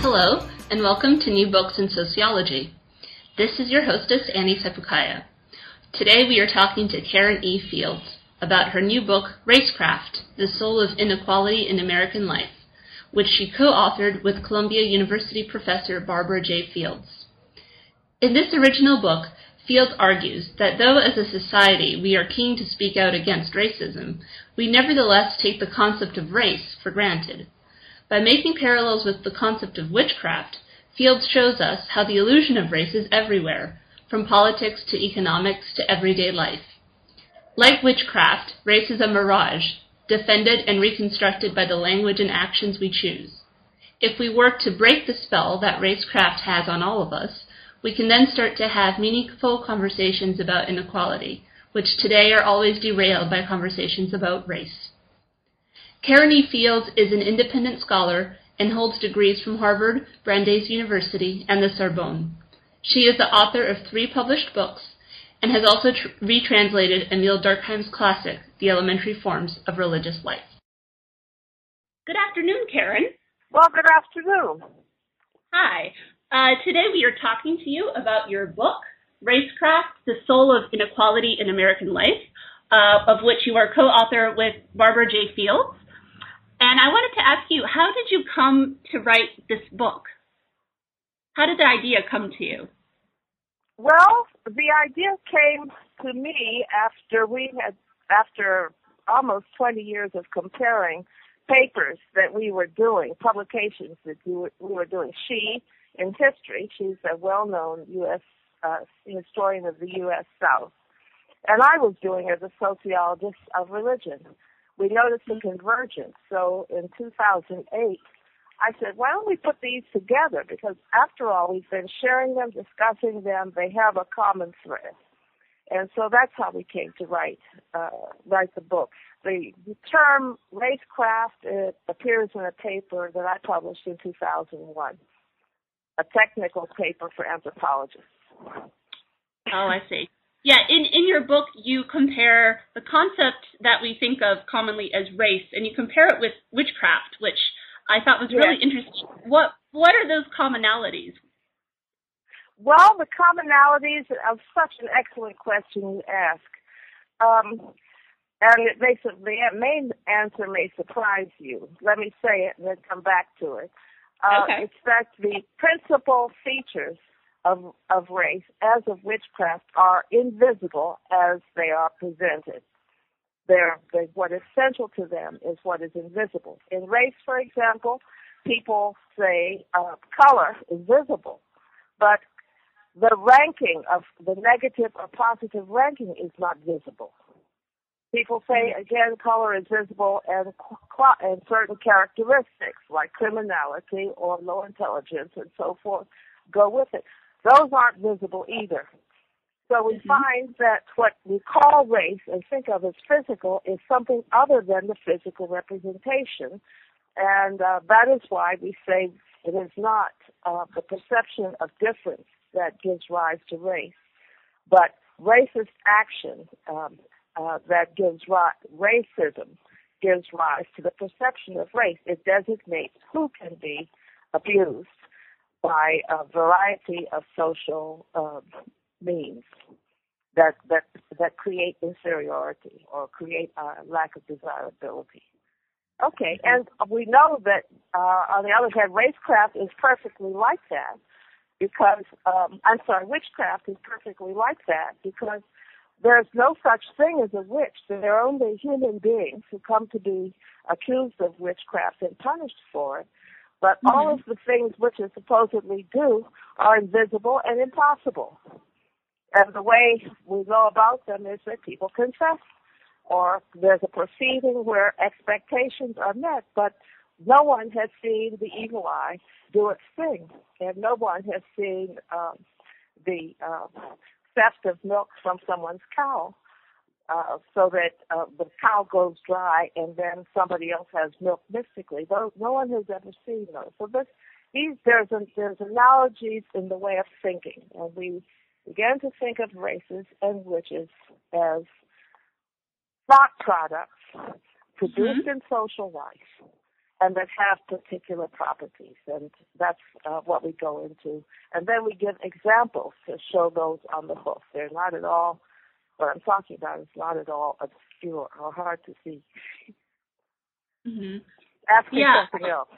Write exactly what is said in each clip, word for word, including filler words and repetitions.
Hello, and welcome to New Books in Sociology. This is your hostess, Annie Sepukaya. Today we are talking to Karen E. Fields about her new book, Racecraft, The Soul of Inequality in American Life, which she co-authored with Columbia University professor Barbara J. Fields. In this original book, Fields argues that though as a society we are keen to speak out against racism, we nevertheless take the concept of race for granted. By making parallels with the concept of witchcraft, Fields shows us how the illusion of race is everywhere, from politics to economics to everyday life. Like witchcraft, race is a mirage, defended and reconstructed by the language and actions we choose. If we work to break the spell that racecraft has on all of us, we can then start to have meaningful conversations about inequality, which today are always derailed by conversations about race. Karen E. Fields is an independent scholar and holds degrees from Harvard, Brandeis University, and the Sorbonne. She is the author of three published books and has also tr- retranslated Emile Durkheim's classic, The Elementary Forms of Religious Life. Good afternoon, Karen. Well, good afternoon. Hi. Uh, today we are talking to you about your book, Racecraft, The Soul of Inequality in American Life, uh, of which you are co-author with Barbara J. Fields. And I wanted to ask you, how did you come to write this book? How did the idea come to you? Well, the idea came to me after we had, after almost twenty years of comparing papers that we were doing, publications that we were, we were doing. She, in history, she's a well-known U S uh, historian of the U S South, and I was doing as a sociologist of religion. We noticed a convergence. So in two thousand eight, I said, why don't we put these together? Because after all, we've been sharing them, discussing them. They have a common thread. And so that's how we came to write uh, write the book. The, the term racecraft, it appears in a paper that I published in two thousand one, a technical paper for anthropologists. Oh, I see. Yeah, in, in your book, you compare the concept that we think of commonly as race, and you compare it with witchcraft, which I thought was really yes. interesting. What what are those commonalities? Well, the commonalities of such an excellent question you ask. Um, and it makes it, the main answer may surprise you. Let me say it and then come back to it. Uh, okay. It's that the principal features of of race, as of witchcraft, are invisible as they are presented. They're, they, what is central to them is what is invisible. In race, for example, people say uh, color is visible, but the ranking of the negative or positive ranking is not visible. People say, again, color is visible and, and certain characteristics like criminality or low intelligence and so forth go with it. Those aren't visible either. So we mm-hmm. find that what we call race and think of as physical is something other than the physical representation. And uh, that is why we say it is not uh, the perception of difference that gives rise to race, but racist action um, uh, that gives rise, racism gives rise to the perception of race. It designates who can be abused by a variety of social uh, means that that that create inferiority or create a lack of desirability. Okay, and we know that uh, on the other hand, racecraft is perfectly like that because um, I'm sorry, witchcraft is perfectly like that because there's no such thing as a witch. There are only human beings who come to be accused of witchcraft and punished for it. But mm-hmm. all of the things witches supposedly do are invisible and impossible. And the way we go about them is that people confess, or there's a proceeding where expectations are met, but no one has seen the evil eye do its thing, and no one has seen um, the uh, theft of milk from someone's cow. Uh, so that uh, the cow goes dry and then somebody else has milk mystically. Those, no one has ever seen those. So this, these, there's, a, there's analogies in the way of thinking, and we began to think of races and witches as thought products produced mm-hmm. in social life. and that have particular properties. And that's uh, what we go into. And then we give examples to show those on the hoof. They're not at all, what I'm talking about is not at all obscure or hard to see. Mm-hmm. Ask me yeah. something else.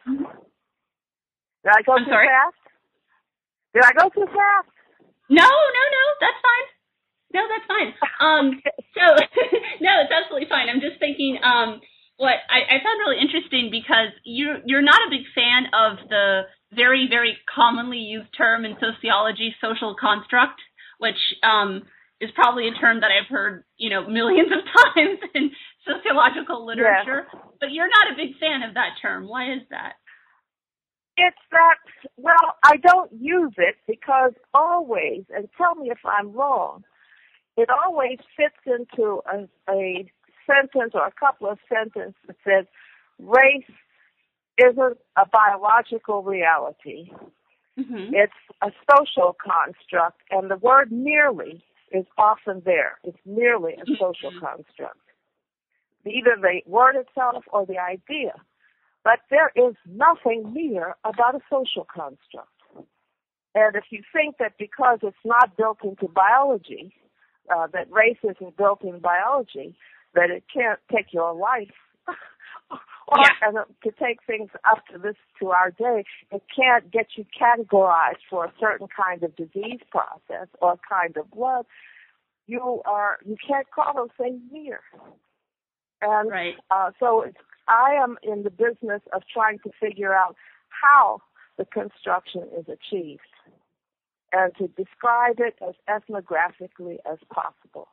Did I go I'm too sorry? fast? Did I go too fast? No, no, no, that's fine. No, that's fine. Um, so, no, it's absolutely fine. I'm just thinking, um, what I, I found really interesting because you, you're not a big fan of the very, very commonly used term in sociology, social construct, which um, is probably a term that I've heard, you know, millions of times in sociological literature. Yes. But you're not a big fan of that term. Why is that? It's that, well, I don't use it because always, and tell me if I'm wrong, it always fits into a, a sentence or a couple of sentences that says race isn't a biological reality. Mm-hmm. It's a social construct, and the word merely is often there. It's merely a social mm-hmm. construct. Either the word itself or the idea. But there is nothing mere about a social construct. And if you think that because it's not built into biology, uh, that race isn't built in biology, that it can't take your life, or yeah. and to take things up to this to our day, it can't get you categorized for a certain kind of disease process or kind of blood. You are you can't call those things mere. And right. uh, so it's, I am in the business of trying to figure out how the construction is achieved and to describe it as ethnographically as possible.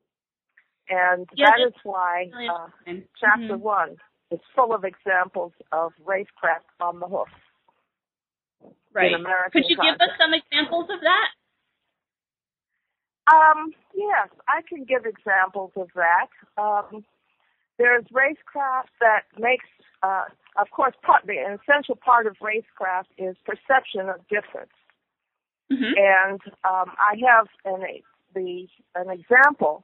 And yeah, that is why uh, chapter mm-hmm. one is full of examples of racecraft on the hoof. Right. In American Could you context. give us some examples of that? Um, yes, I can give examples of that. Um, There's racecraft that makes, uh, of course, part, the an essential part of racecraft is perception of difference. Mm-hmm. And um, I have an, a, the, an example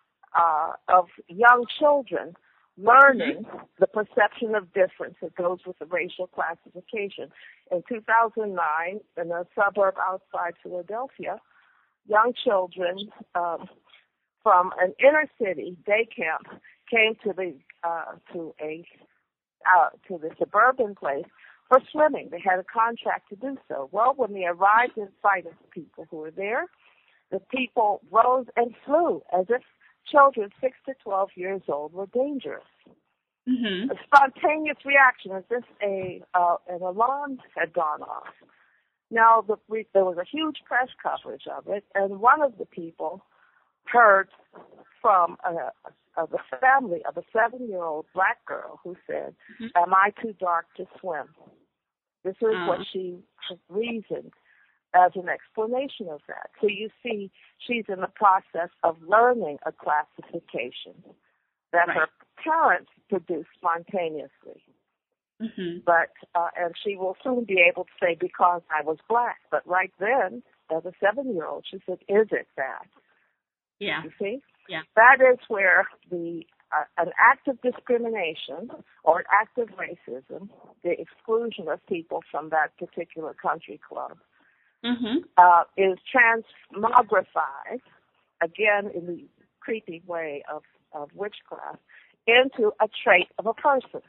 uh, of young children learning mm-hmm. the perception of difference that goes with the racial classification. In two thousand nine, in a suburb outside Philadelphia, young children um, from an inner city day camp came to the uh, to a uh, to the suburban place for swimming. They had a contract to do so. Well, when they arrived in sight of the people who were there, the people rose and flew as if children six to twelve years old were dangerous. Mm-hmm. A spontaneous reaction, as if a uh, an alarm had gone off. Now, the, we, there was a huge press coverage of it, and one of the people heard from a, a, the family of a seven-year-old black girl who said, mm-hmm. am I too dark to swim? This is uh-huh. what she reasoned as an explanation of that. So you see, she's in the process of learning a classification that right. her parents produced spontaneously. Mm-hmm. But, uh, and she will soon be able to say, because I was black. But right then, as a seven-year-old, she said, is it that? Yeah. You see? Yeah. That is where the uh, an act of discrimination or an act of racism, the exclusion of people from that particular country club, mm-hmm. uh, is transmogrified, again in the creepy way of, of witchcraft, into a trait of a person.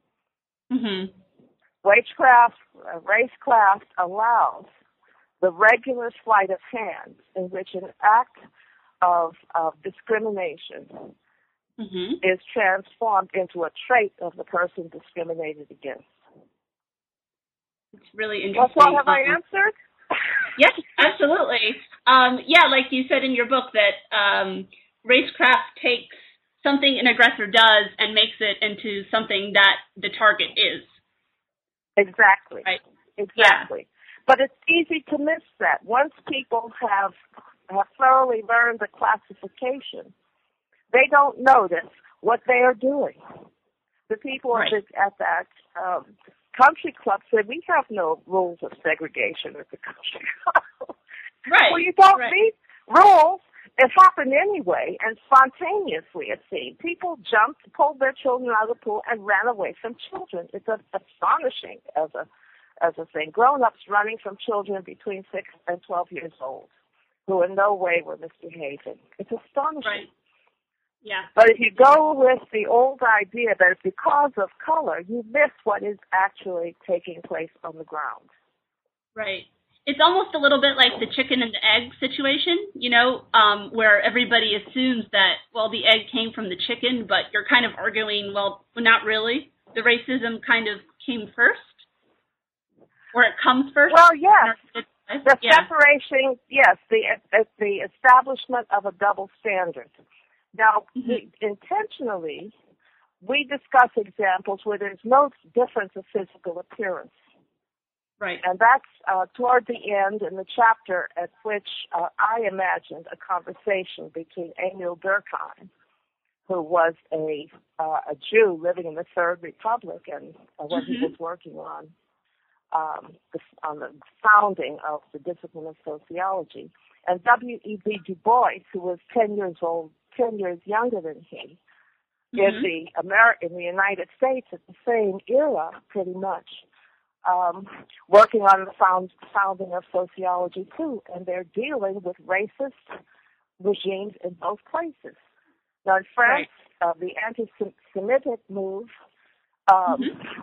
Mm-hmm. Witchcraft, uh, racecraft allows the regular sleight of hand in which an act of, of discrimination mm-hmm. is transformed into a trait of the person discriminated against. It's really interesting. Well, have I answered? Yes, absolutely. Um, yeah, like you said in your book that um, racecraft takes something an aggressor does and makes it into something that the target is. Exactly. Right. Exactly. Yeah. But it's easy to miss that. Once people have have thoroughly learned the classification, they don't notice what they are doing. The people right. at, the, at that um, country club said, we have no rules of segregation at the country club. Right. Well, you don't right. need rules it happened anyway, and spontaneously, it seemed. People jumped, pulled their children out of the pool, and ran away from children. It's a, astonishing as a as a thing. Grown-ups running from children between six and twelve years old, who in no way were misbehaving. It's astonishing. Right. Yeah. But if you go with the old idea that it's because of color, you miss what is actually taking place on the ground. Right. It's almost a little bit like the chicken and the egg situation, you know, um, where everybody assumes that, well, the egg came from the chicken, but you're kind of arguing, well, not really. The racism kind of came first, or it comes first. Well, yes. The yeah. separation, yes, the the establishment of a double standard. Now, mm-hmm. intentionally, we discuss examples where there's no difference of physical appearance. Right. And that's uh, toward the end in the chapter at which uh, I imagined a conversation between Emil Durkheim, who was a uh, a Jew living in the Third Republic, and uh, when mm-hmm. he was working on um, the, on the founding of the discipline of sociology, and W E B Du Bois, who was ten years old, ten years younger than he, mm-hmm. in the Ameri- in the United States at the same era, pretty much. Um, working on the found, founding of sociology too, and they're dealing with racist regimes in both places. Now in France, right. uh, the anti-Semitic move um, mm-hmm.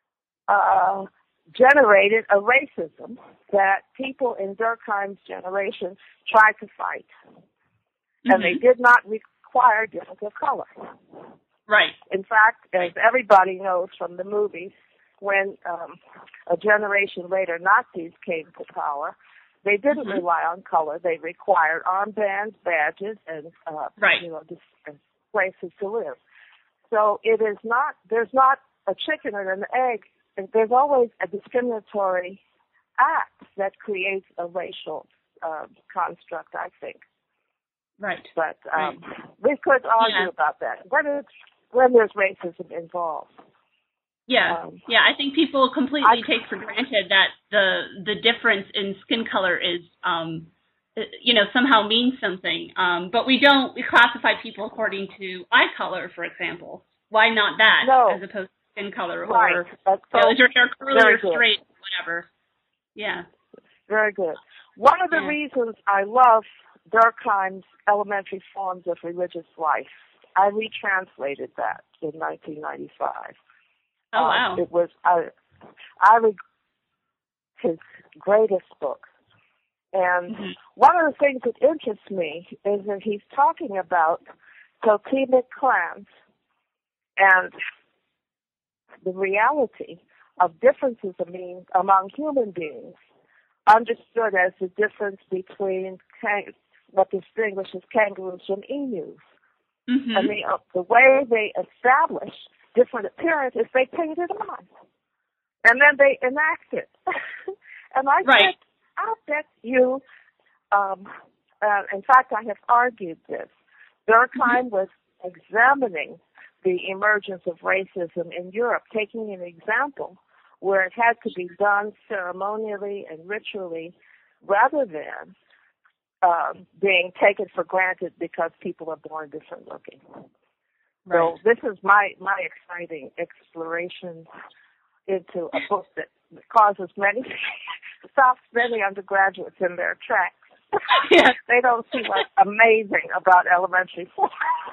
uh, generated a racism that people in Durkheim's generation tried to fight, mm-hmm. and they did not require difference of color. Right. In fact, as everybody knows from the movies, when um, a generation later Nazis came to power, they didn't mm-hmm. rely on color. They required armbands, badges, and uh, right. you know, just, uh, places to live. So it is not. There's not a chicken and an egg. There's always a discriminatory act that creates a racial uh, construct, I think. Right. But um, right. we could argue yeah. about that when it's when there's racism involved. Yeah, um, yeah. I think people completely I, take for granted that the the difference in skin color is, um, you know, somehow means something. Um, but we don't we classify people according to eye color, for example. Why not that no. as opposed to skin color, right. or That's you know, is your hair curly or good. straight, whatever? Yeah. Very good. One of the yeah. reasons I love Durkheim's Elementary Forms of Religious Life, I retranslated that in nineteen ninety-five. Oh, wow. Uh, it was, I, I read his greatest book. And mm-hmm. one of the things that interests me is that he's talking about totemic clans and the reality of differences among, among human beings, understood as the difference between kang- what distinguishes kangaroos from emus. Mm-hmm. I mean, uh, the way they establish different appearances, they painted them on. And then they enact it. And I right. said, I'll bet you, um, uh, in fact, I have argued this. Durkheim mm-hmm. was examining the emergence of racism in Europe, taking an example where it had to be done ceremonially and ritually rather than um, being taken for granted because people are born different looking. Right. So this is my, my exciting exploration into a book that causes many, stops many undergraduates in their tracks. Yeah. They don't see what's amazing about elementary school.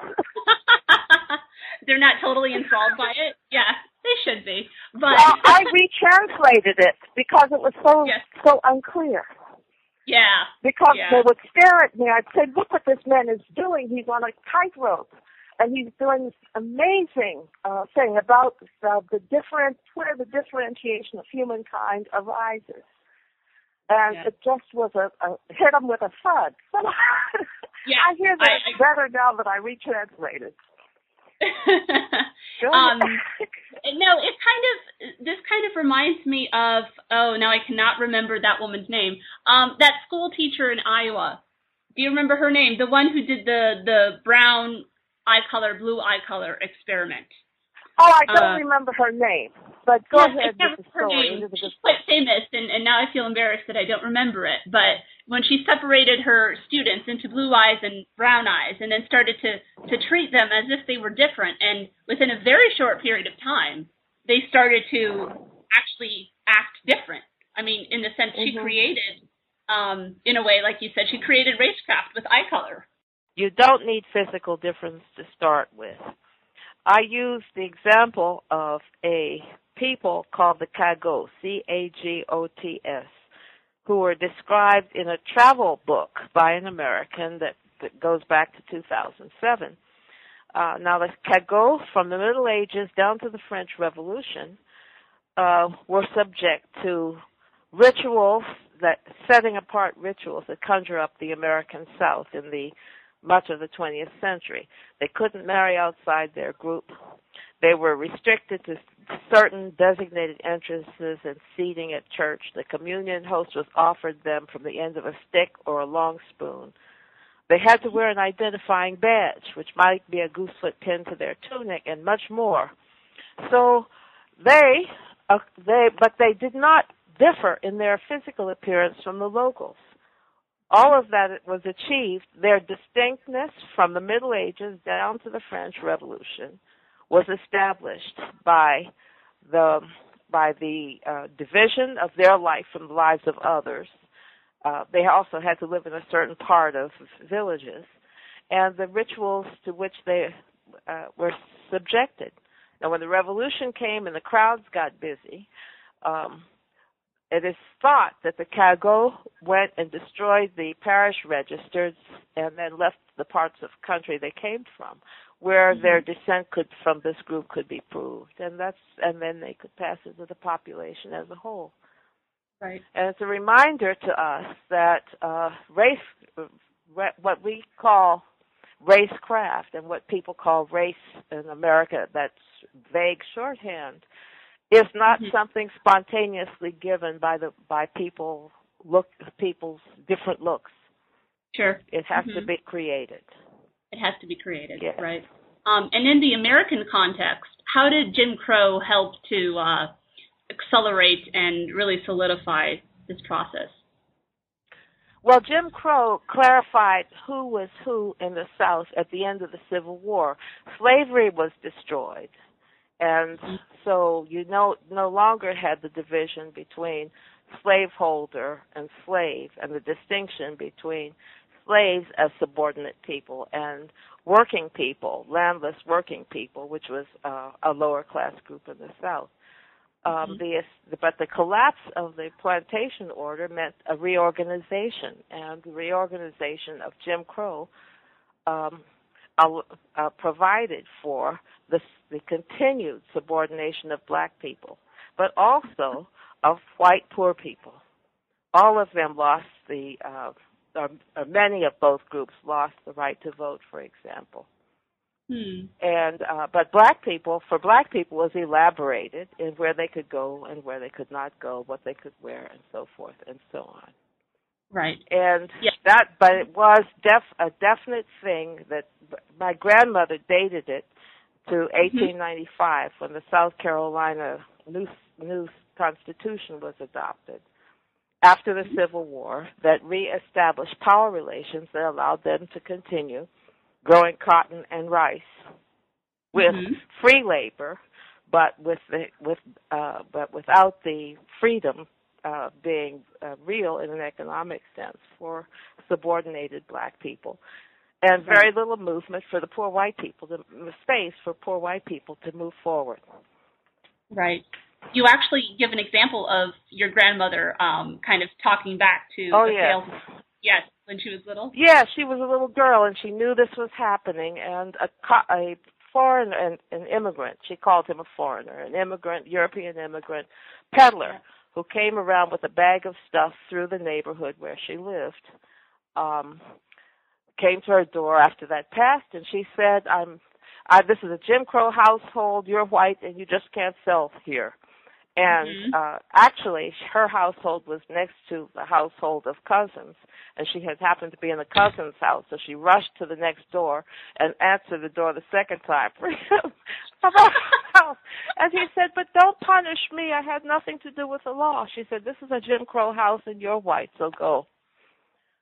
They're not totally enthralled by it? Yeah, they should be. But well, I retranslated it because it was so yes. so unclear. Yeah. Because yeah. they would stare at me. I'd say, look what this man is doing. He's on a tightrope. And he's doing this amazing uh, thing about uh, the different, where the differentiation of humankind arises. And yeah. it just was a, a hit him with a thud. So yeah. I hear that I, I, better now that I retranslated. um, no, it kind of, this kind of reminds me of, oh, now I cannot remember that woman's name. Um, that school teacher in Iowa. Do you remember her name? The one who did the, the brown eye color, blue eye color experiment. Oh, I don't uh, remember her name, but go yes, ahead with the story. She's quite famous, and, and now I feel embarrassed that I don't remember it. But when she separated her students into blue eyes and brown eyes and then started to, to treat them as if they were different. And within a very short period of time, they started to actually act different. I mean, in the sense she mm-hmm. created, um, in a way, like you said, she created racecraft with eye color. You don't need physical difference to start with. I use the example of a people called the Cagots, C A G O T S, who were described in a travel book by an American that, that goes back to two thousand seven. Uh, now, the Cagots, from the Middle Ages down to the French Revolution, uh, were subject to rituals, that setting apart rituals that conjure up the American South in the much of the twentieth century. They couldn't marry outside their group. They were restricted to certain designated entrances and seating at church. The communion host was offered them from the end of a stick or a long spoon. They had to wear an identifying badge, which might be a goosefoot pin to their tunic, and much more. So they, uh, they, but they did not differ in their physical appearance from the locals. All of that was achieved. Their distinctness from the Middle Ages down to the French Revolution was established by the by the uh, division of their life from the lives of others. Uh, they also had to live in a certain part of villages, and the rituals to which they uh, were subjected. Now, when the revolution came and the crowds got busy, um, it is thought that the Cagots went and destroyed the parish registers and then left the parts of the country they came from, where mm-hmm. their descent could from this group could be proved, and that's and then they could pass it to the population as a whole. Right. And it's a reminder to us that uh, race, what we call racecraft, and what people call race in America, that's vague shorthand, is not mm-hmm. something spontaneously given by the by people look people's different looks. Sure. It has mm-hmm. to be created. It has to be created, yes. right? Um, and in the American context, how did Jim Crow help to uh, accelerate and really solidify this process? Well, Jim Crow clarified who was who in the South at the end of the Civil War. Slavery was destroyed, and mm-hmm. so you no, no longer had the division between slaveholder and slave, and the distinction between slaves as subordinate people and working people, landless working people, which was uh, a lower class group in the South. Um, mm-hmm. the, but the collapse of the plantation order meant a reorganization, and the reorganization of Jim Crow um, uh, uh, provided for the, the continued subordination of black people, but also of white poor people. All of them lost the, uh, or, or many of both groups lost the right to vote, for example. Hmm. And uh, but black people, for black people, was elaborated in where they could go and where they could not go, what they could wear, and so forth and so on. Right. And yeah. that, but it was def, a definite thing that my grandmother dated it to eighteen ninety-five mm-hmm. when the South Carolina new new Constitution was adopted after the mm-hmm. Civil War, that reestablished power relations that allowed them to continue growing cotton and rice with mm-hmm. free labor, but with the with uh, but without the freedom uh, being uh, real in an economic sense for subordinated black people, and very right. little movement for the poor white people, the space for poor white people to move forward. Right. You actually give an example of your grandmother um, kind of talking back to oh, the yes. sales. Yes, when she was little? Yeah, she was a little girl, and she knew this was happening, and a, co- a foreigner, an, an immigrant, she called him a foreigner, an immigrant, European immigrant, peddler, yeah. who came around with a bag of stuff through the neighborhood where she lived, um, came to her door after that passed, and she said, I'm, I, this is a Jim Crow household, you're white, and you just can't sell here. And mm-hmm. uh, actually, her household was next to the household of cousins, and she had happened to be in the cousin's house, so she rushed to the next door and answered the door the second time for him about her house. And he said, but don't punish me. I had nothing to do with the law. She said, this is a Jim Crow house, and you're white, so go.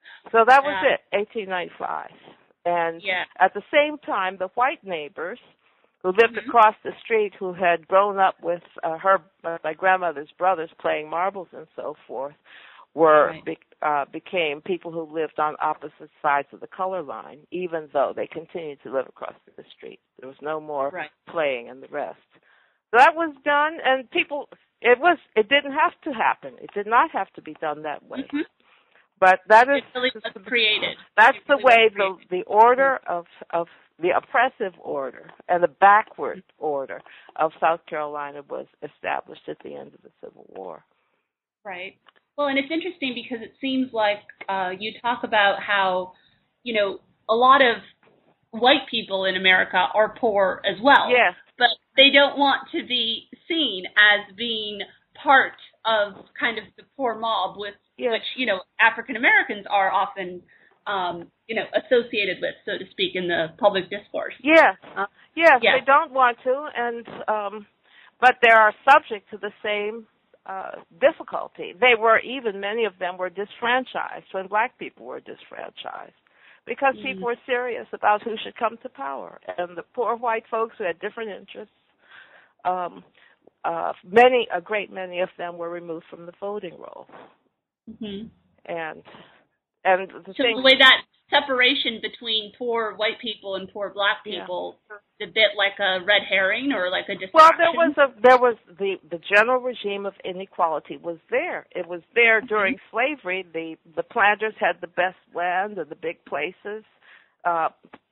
So that was uh, it, eighteen ninety-five. And yeah. at the same time, the white neighbors who lived Mm-hmm. across the street, who had grown up with uh, her, uh, my grandmother's brothers playing marbles and so forth, were Right. be, uh, became people who lived on opposite sides of the color line, even though they continued to live across the street. There was no more Right. playing and the rest. So that was done, and people, it was, it didn't have to happen. It did not have to be done that way. Mm-hmm. But that is, It really was created. that's It the really way was the the order of of the oppressive order and the backward order of South Carolina was established at the end of the Civil War. Right. Well, and it's interesting because it seems like uh, you talk about how, you know, a lot of white people in America are poor as well. Yes. But they don't want to be seen as being part of kind of the poor mob with Yes. which, you know, African Americans are often, um, you know, associated with, so to speak, in the public discourse. Yes. Uh, Yes, yeah. they don't want to, and um, but they are subject to the same uh, difficulty. They were, even many of them were disfranchised when black people were disfranchised because Mm. people were serious about who should come to power. And the poor white folks who had different interests, um, uh, many, a great many of them were removed from the voting roll. Mm-hmm. And and the So thing, the way that separation between poor white people and poor black people yeah. is a bit like a red herring or like a distraction. Well, there was a there was the the general regime of inequality was there. It was there during mm-hmm. slavery. The the planters had the best land and the big places, uh,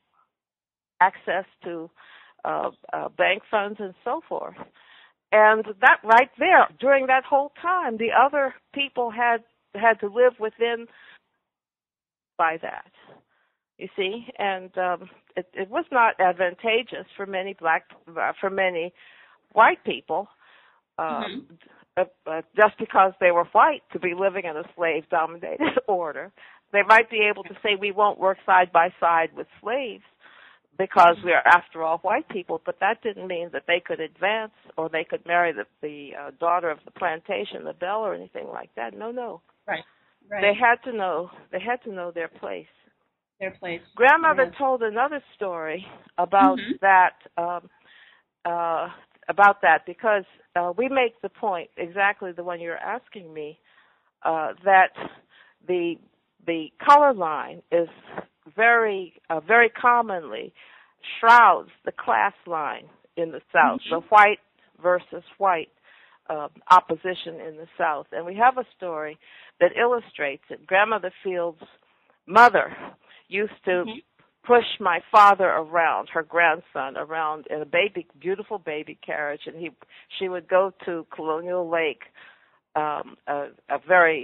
access to uh, uh, bank funds and so forth. And that right there, during that whole time, the other people had had to live within by that. You see, and um, it, it was not advantageous for many black, uh, for many white people, uh, mm-hmm. uh, uh, just because they were white, to be living in a slave-dominated order. They might be able to say we won't work side by side with slaves because we are, after all, white people. But that didn't mean that they could advance or they could marry the, the uh, daughter of the plantation, the belle, or anything like that. No, no. Right. Right. They had to know. They had to know their place. Their place. Grandmother yeah. told another story about mm-hmm. that. Um, uh, about that because uh, we make the point exactly the one you're asking me uh, that the the color line is very uh, very commonly shrouds the class line in the South, mm-hmm. the white versus white uh, opposition in the South, and we have a story that illustrates it. Grandmother Field's mother used to mm-hmm. push my father around, her grandson, around in a baby, beautiful baby carriage, and he, she would go to Colonial Lake, um, a, a very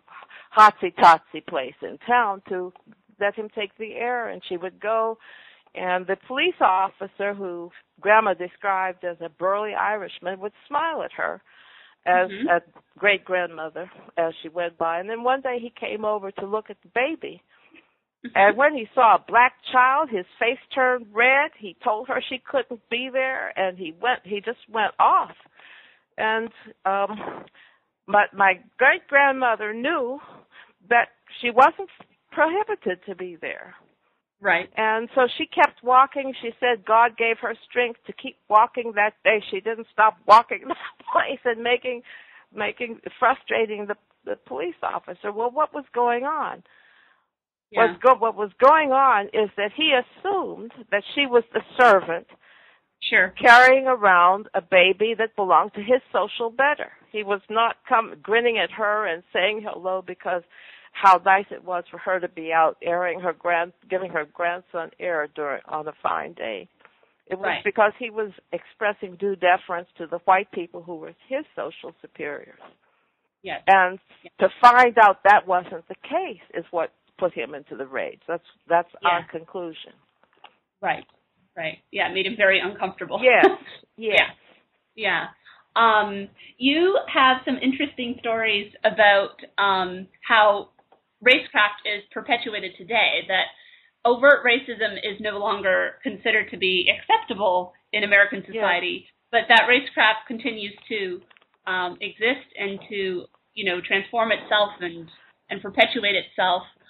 hotsy-totsy place in town, to let him take the air, and she would go, and the police officer, who Grandma described as a burly Irishman, would smile at her as mm-hmm. a great-grandmother as she went by, and then one day he came over to look at the baby. And when he saw a black child, his face turned red. He told her she couldn't be there, and he went. He just went off. And um, but my great grandmother knew that she wasn't prohibited to be there. Right. And so she kept walking. She said God gave her strength to keep walking that day. She didn't stop walking that place and making, making frustrating the the police officer. Well, what was going on? Yeah. What's go- what was going on is that he assumed that she was the servant sure. carrying around a baby that belonged to his social better. He was not come grinning at her and saying hello because how nice it was for her to be out airing her grand, giving her grandson air during on a fine day. It was right. because he was expressing due deference to the white people who were his social superiors. Yes. And yes. to find out that wasn't the case is what put him into the rage. That's that's yeah. our conclusion. Right, right. Yeah, it made him very uncomfortable. Yes, yes. yeah, yeah. Um, you have some interesting stories about um, how racecraft is perpetuated today, that overt racism is no longer considered to be acceptable in American society, yes. but that racecraft continues to um, exist and to, you know, transform itself and, and perpetuate itself.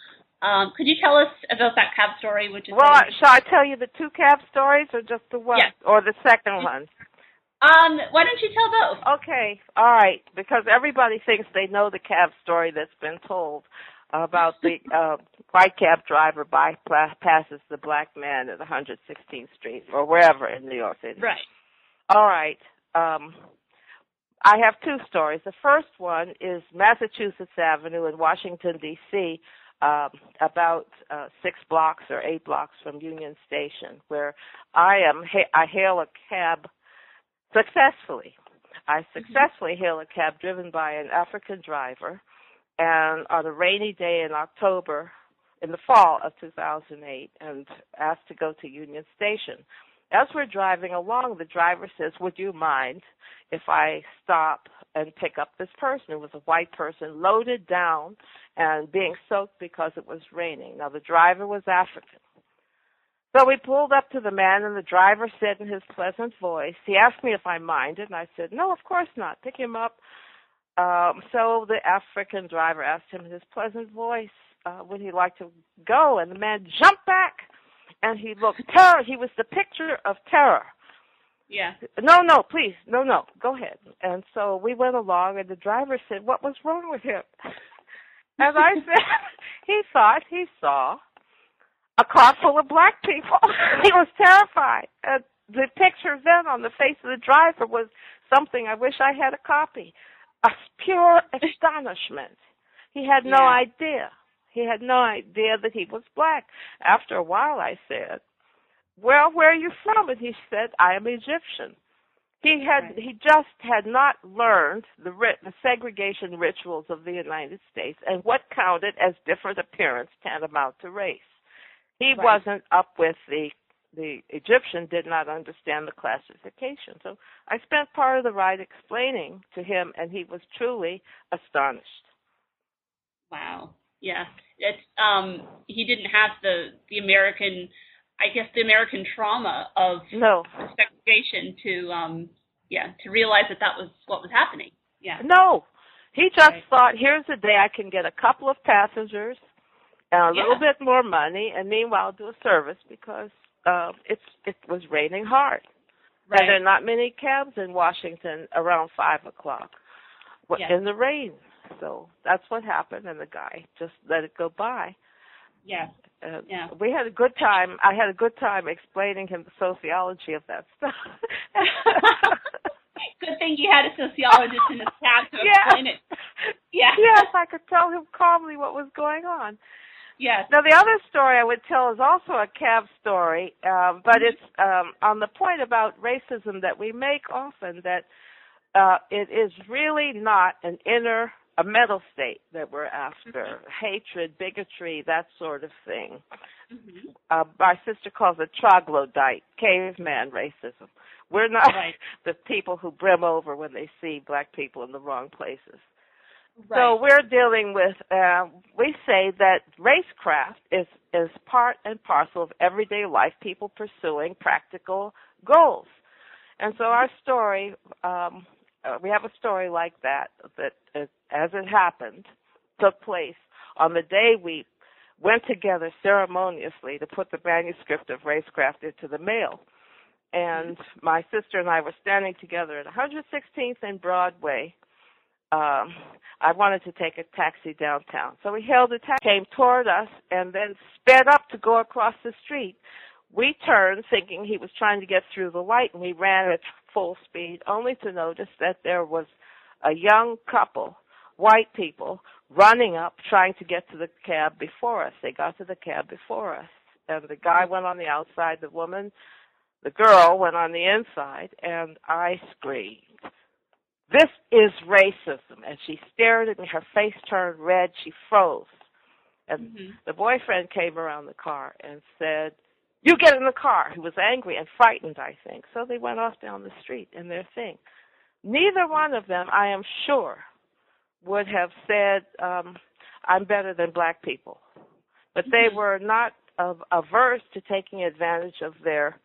Um, could you tell us about that cab story? Which is well, a- shall I tell you the two cab stories or just the one? Yes. Or the second one? Um, why don't you tell both? Okay, all right, because everybody thinks they know the cab story that's been told about the uh, white cab driver bypasses the black man at one hundred sixteenth Street or wherever in New York City. Right. All right. Um, I have two stories. The first one is Massachusetts Avenue in Washington, D C, um, about uh, six blocks or eight blocks from Union Station, where I am. Ha- I hail a cab successfully. I successfully hail a cab driven by an African driver, and on a rainy day in October, in the fall of two thousand eight, and asked to go to Union Station. As we're driving along, the driver says, "Would you mind if I stop and pick up this person?" It was a white person, loaded down and being soaked because it was raining. Now, the driver was African. So we pulled up to the man, and the driver said in his pleasant voice, he asked me if I minded, and I said, "No, of course not. Pick him up." Um, so the African driver asked him in his pleasant voice, uh, would he like to go? And the man jumped back, and he looked terror. He was the picture of terror. Yeah. No, no, please, no, no, go ahead. And so we went along, and the driver said, "What was wrong with him?" And I said, he thought he saw a car full of black people. He was terrified. And the picture then on the face of the driver was something I wish I had a copy. A pure astonishment. He had no Yeah. idea. He had no idea that he was black. After a while, I said, "Well, where are you from?" And he said, "I am Egyptian." He had Right. he just had not learned the, ri- the segregation rituals of the United States and what counted as different appearance tantamount to race. He Right. wasn't up with the the Egyptian did not understand the classification. So I spent part of the ride explaining to him, and he was truly astonished. Wow. Yeah. It's um he didn't have the the American I guess the American trauma of No. segregation to um yeah, to realize that that was what was happening. Yeah. No. He just Right. thought, here's a day I can get a couple of passengers and a Yeah. little bit more money, and meanwhile do a service because uh, it's it was raining hard. Right. And there are not many cabs in Washington around five o'clock Yeah. in the rain. So that's what happened, and the guy just let it go by. Yeah. Uh, Yeah. We had a good time. I had a good time explaining him the sociology of that stuff. Good thing you had a sociologist in the cab to Yeah. explain it. Yeah. Yes, I could tell him calmly what was going on. Yes. Now, the other story I would tell is also a cab story, um, but Mm-hmm. it's um, on the point about racism that we make often, that uh, it is really not an inner, a mental state that we're after, Mm-hmm. hatred, bigotry, that sort of thing. Mm-hmm. Uh, my sister calls it troglodyte, caveman racism. We're not Right. the people who brim over when they see black people in the wrong places. Right. So we're dealing with, uh, we say that racecraft is, is part and parcel of everyday life, people pursuing practical goals. And so our story, um, uh, we have a story like that, that uh, as it happened, took place on the day we went together ceremoniously to put the manuscript of Racecraft into the mail. And my sister and I were standing together at one hundred sixteenth and Broadway. Um, I wanted to take a taxi downtown. So we hailed a taxi, came toward us, and then sped up to go across the street. We turned, thinking he was trying to get through the light, and we ran at full speed, only to notice that there was a young couple, white people, running up, trying to get to the cab before us. They got to the cab before us, and the guy went on the outside, the woman, the girl went on the inside, and I screamed, "This is racism." And she stared at me. Her face turned red. She froze. And Mm-hmm. the boyfriend came around the car and said, "You get in the car." He was angry and frightened, I think. So they went off down the street in their thing. Neither one of them, I am sure, would have said, um, "I'm better than black people." But they Mm-hmm. were not of, averse to taking advantage of their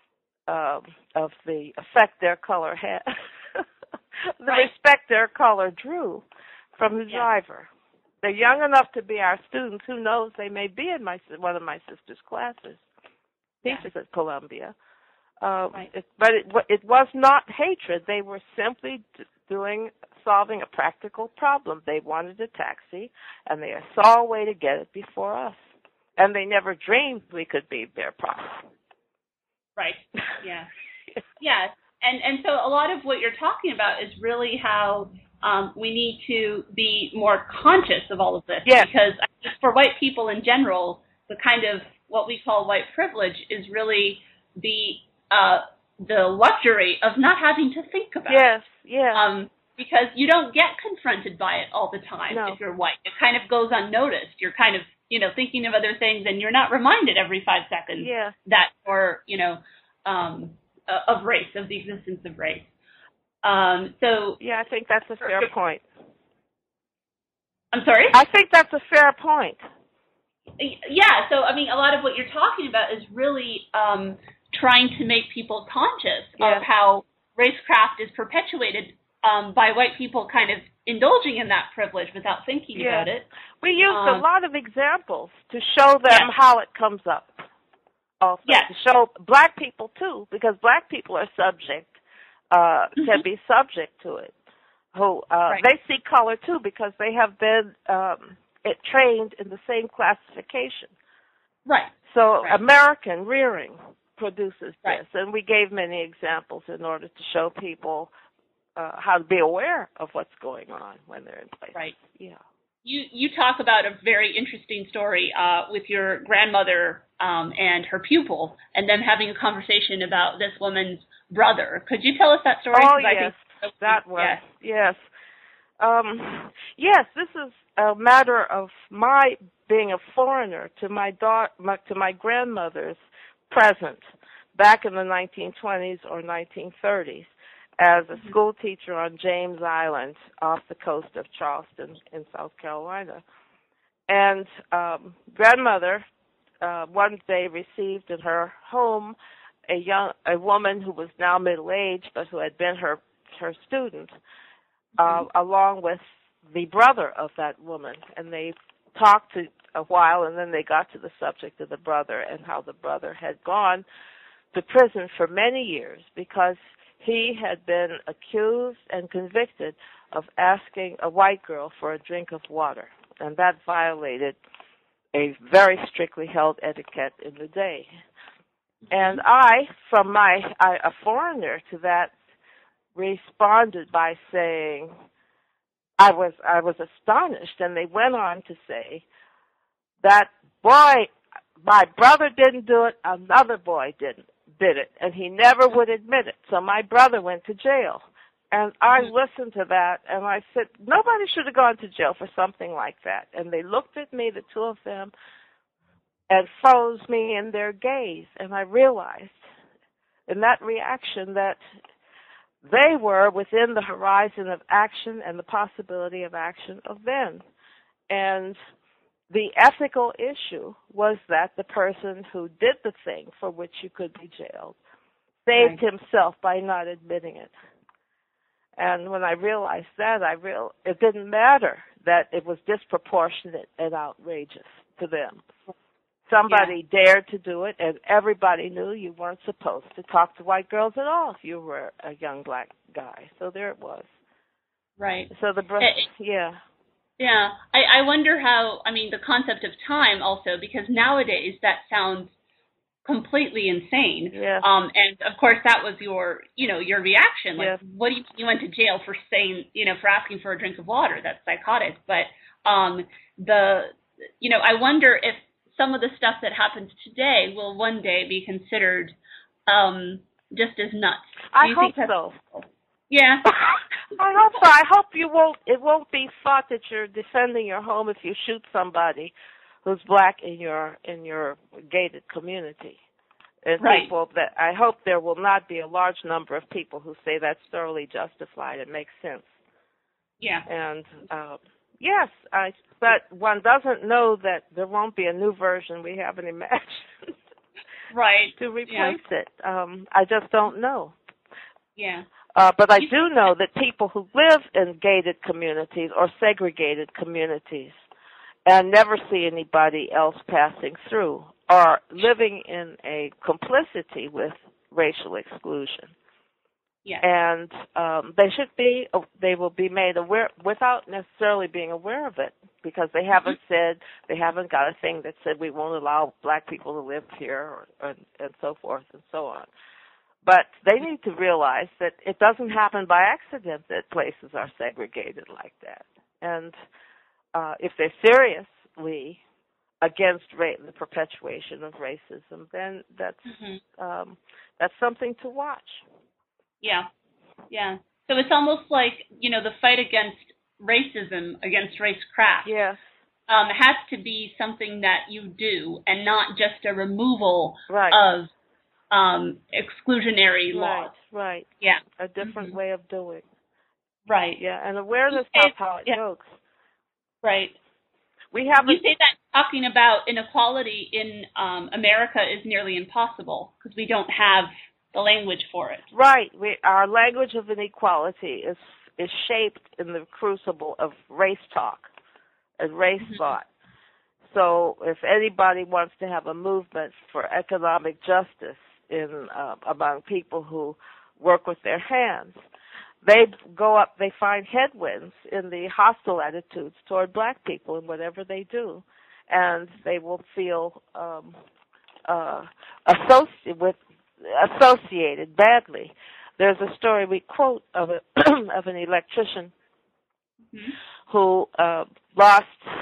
um, of the effect their color had. The Right. respect their color drew from the Yeah. driver. they're young enough to be our students. Who knows? They may be in my one of my sister's classes. Teachers yeah. at Columbia. Uh, right. it, but it, it was not hatred. They were simply doing solving a practical problem. They wanted a taxi, and they saw a way to get it before us. And they never dreamed we could be their problem. Right. Yeah. yeah. And and so a lot of what you're talking about is really how um, we need to be more conscious of all of this. Yes. Because for white people in general, the kind of what we call white privilege is really the uh, the luxury of not having to think about yes. it. Yes. Yeah. Um, because you don't get confronted by it all the time no. if you're white. It kind of goes unnoticed. You're kind of, you know, thinking of other things, and you're not reminded every five seconds yeah. that, or, you know, um, uh, of race, of the existence of race. Um, so yeah, I think that's a fair point. I'm sorry? I think that's a fair point. Yeah, so, I mean, a lot of what you're talking about is really um, trying to make people conscious yeah. of how racecraft is perpetuated um, by white people kind of indulging in that privilege without thinking yeah. about it. We used um, a lot of examples to show them yeah. how it comes up. Also, yes. to show black people, too, because black people are subject, uh, mm-hmm. can be subject to it. Who uh, right. They see color, too, because they have been um, it trained in the same classification. Right. So right. American rearing produces right. this, and we gave many examples in order to show people uh, how to be aware of what's going on when they're in place. Right. Yeah. You you talk about a very interesting story uh, with your grandmother um, and her pupil, and them having a conversation about this woman's brother. Could you tell us that story? Oh, yes. I think so, that was, yes. yes. Um, yes, this is a matter of my being a foreigner to my daughter, my, to my grandmother's present back in the nineteen twenties or nineteen thirties as a mm-hmm. school teacher on James Island off the coast of Charleston in South Carolina. And um, grandmother uh, one day received in her home a young a woman who was now middle-aged but who had been her her student, uh, mm-hmm. along with the brother of that woman. And they talked to a while, and then they got to the subject of the brother and how the brother had gone to prison for many years because he had been accused and convicted of asking a white girl for a drink of water, and that violated a very strictly held etiquette in the day. And I, from my I, a foreigner to that, responded by saying I was I was astonished, and they went on to say that boy, my brother didn't do it, another boy didn't did it, and he never would admit it. So my brother went to jail. And I listened to that, and I said, nobody should have gone to jail for something like that. And they looked at me, the two of them, and froze me in their gaze. And I realized in that reaction that they were within the horizon of action and the possibility of action of then. And the ethical issue was that the person who did the thing for which you could be jailed saved right. himself by not admitting it. And when I realized that, I real it didn't matter that it was disproportionate and outrageous to them. Somebody yeah. dared to do it, and everybody knew you weren't supposed to talk to white girls at all if you were a young black guy. So there it was. Right. So the bro- it, yeah. Yeah, I, I wonder how, I mean, the concept of time also, because nowadays that sounds completely insane. Yeah. Um, and, of course, that was your, you know, your reaction. Like, yeah. what do you, you went to jail for saying, you know, for asking for a drink of water. That's psychotic. But um, the, you know, I wonder if some of the stuff that happens today will one day be considered um, just as nuts. Do I you hope think so. Yeah. I hope so. I hope you won't. It won't be thought that you're defending your home if you shoot somebody who's black in your in your gated community. And right. people that I hope there will not be a large number of people who say that's thoroughly justified. It makes sense. Yeah. And uh, yes, I. But one doesn't know that there won't be a new version we haven't imagined. Right. to replace yeah. it. Um, I just don't know. Yeah. Uh, but I do know that people who live in gated communities or segregated communities and never see anybody else passing through, or living in a complicity with racial exclusion. Yeah. And um, they should be, they will be made aware without necessarily being aware of it, because they haven't mm-hmm. said, they haven't got a thing that said we won't allow black people to live here, or, or, and so forth and so on. But they need to realize that it doesn't happen by accident that places are segregated like that. And uh, if they're seriously against ra- the perpetuation of racism, then that's mm-hmm. um, that's something to watch. Yeah, yeah. So it's almost like, you know, the fight against racism, against racecraft, yes. um, has to be something that you do, and not just a removal right. of um, exclusionary right, laws. Right. Yeah. A different mm-hmm. way of doing. Right. Yeah, and awareness of how it yeah. goes. Right. We haven't. You say that talking about inequality in um, America is nearly impossible because we don't have the language for it. Right. We, our language of inequality is is shaped in the crucible of race talk and race mm-hmm. thought. So if anybody wants to have a movement for economic justice in uh, among people who work with their hands, they go up, they find headwinds in the hostile attitudes toward black people in whatever they do, and they will feel um, uh, associated with associated badly. There's a story we quote of a of an electrician mm-hmm. who uh, lost,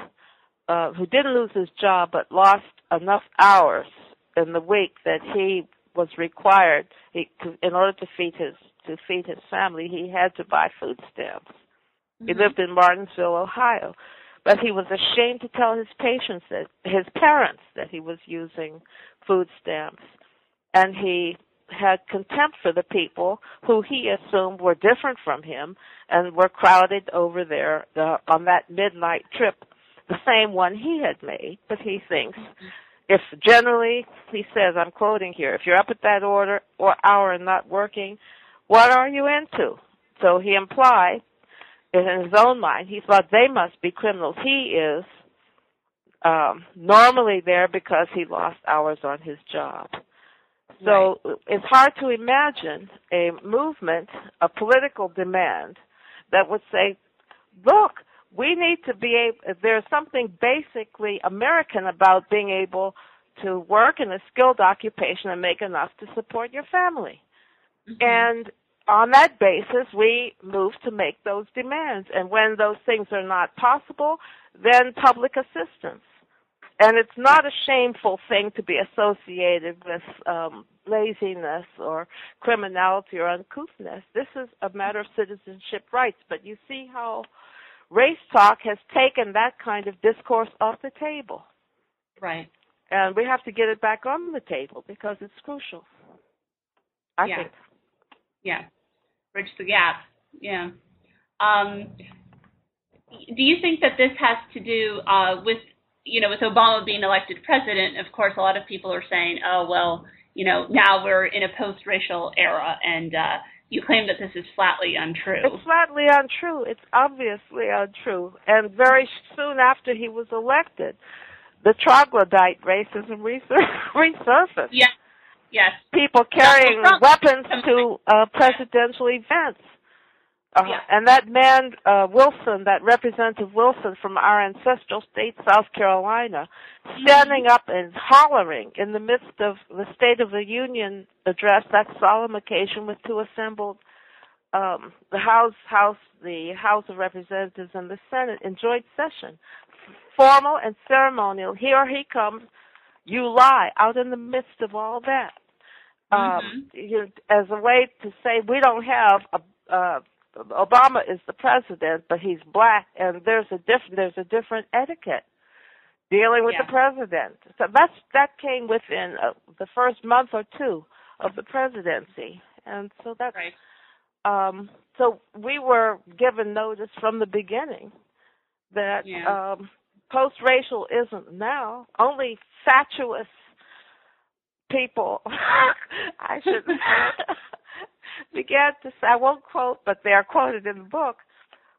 uh, who didn't lose his job, but lost enough hours in the week that he was required, he, in order to feed his to feed his family, he had to buy food stamps. Mm-hmm. He lived in Martinsville, Ohio, but he was ashamed to tell his patients that his parents that he was using food stamps, and he had contempt for the people who he assumed were different from him and were crowded over there uh, on that midnight trip, the same one he had made. But he thinks, mm-hmm. if generally, he says, I'm quoting here, if you're up at that order or hour and not working, what are you into? So he implied, in his own mind, he thought they must be criminals. He is um, normally there because he lost hours on his job. So right. It's hard to imagine a movement, a political demand that would say, look, we need to be able, there's something basically American about being able to work in a skilled occupation and make enough to support your family. Mm-hmm. And on that basis, we move to make those demands. And when those things are not possible, then public assistance. And it's not a shameful thing to be associated with um, laziness or criminality or uncouthness. This is a matter of citizenship rights. But you see how race talk has taken that kind of discourse off the table. Right. And we have to get it back on the table because it's crucial, I yeah. think. Yeah. Bridge the gap. Yeah. Um, do you think that this has to do uh, with, you know, with Obama being elected president? Of course, a lot of people are saying, oh, well, you know, now we're in a post-racial era, and uh, you claim that this is flatly untrue. It's flatly untrue. It's obviously untrue. And very soon after he was elected, the troglodyte racism resur- resurfaced. Yeah. Yes. People carrying well, weapons to uh, presidential events. Uh, yeah. And that man, uh, Wilson, that Representative Wilson from our ancestral state, South Carolina, standing mm-hmm. up and hollering in the midst of the State of the Union address, that solemn occasion with two assembled, um, the House, House, the House of Representatives and the Senate in joint session, formal and ceremonial. Here he comes, you lie, out in the midst of all that. Um, mm-hmm. you, as a way to say we don't have a, uh, Obama is the president, but he's black, and there's a different there's a different etiquette dealing with yeah. the president. So that's that came within uh, the first month or two of the presidency, and so that's right. um, so we were given notice from the beginning that yeah. um, post-racial isn't now. Only fatuous people, I should began to say, I won't quote, but they are quoted in the book,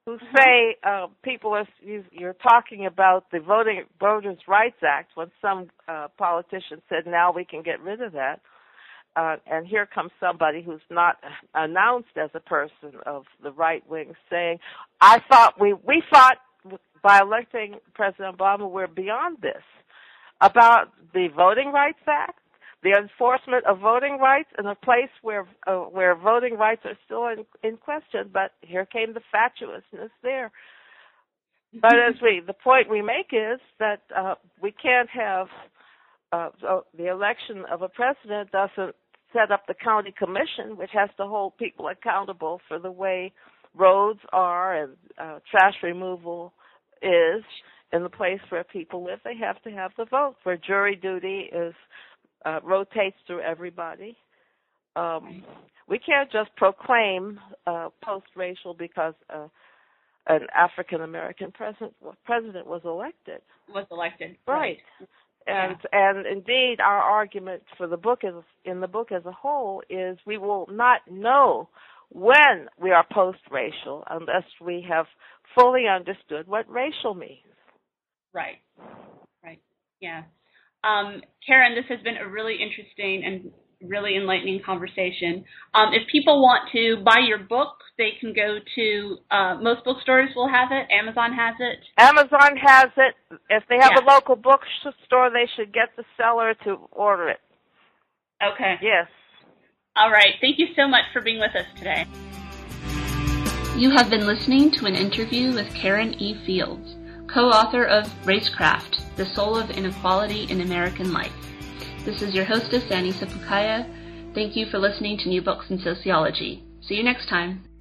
who say uh, people are, you, you're talking about the Voting Voters' Rights Act when some uh, politician said now we can get rid of that. Uh, and here comes somebody who's not announced as a person of the right wing saying, I thought we, we thought by electing President Obama we're beyond this. About the Voting Rights Act, the enforcement of voting rights in a place where uh, where voting rights are still in, in question, but here came the fatuousness there. But as we, the point we make is that uh, we can't have uh, the election of a president doesn't set up the county commission, which has to hold people accountable for the way roads are and uh, trash removal is in the place where people live. They have to have the vote, where jury duty is uh, rotates through everybody. Um, we can't just proclaim uh, post-racial because uh, an African-American president president was elected. Was elected, right? right. And yeah. and indeed, our argument for the book is in the book as a whole is we will not know when we are post-racial unless we have fully understood what racial means. Right. Right. Yeah. Um, Karen, this has been a really interesting and really enlightening conversation. Um, if people want to buy your book, they can go to, uh, most bookstores will have it. Amazon has it. Amazon has it. If they have yeah. a local bookstore, they should get the seller to order it. Okay. Yes. All right. Thank you so much for being with us today. You have been listening to an interview with Karen E. Fields, co-author of Racecraft, The Soul of Inequality in American Life. This is your hostess, Annie Sapukaya. Thank you for listening to New Books in Sociology. See you next time.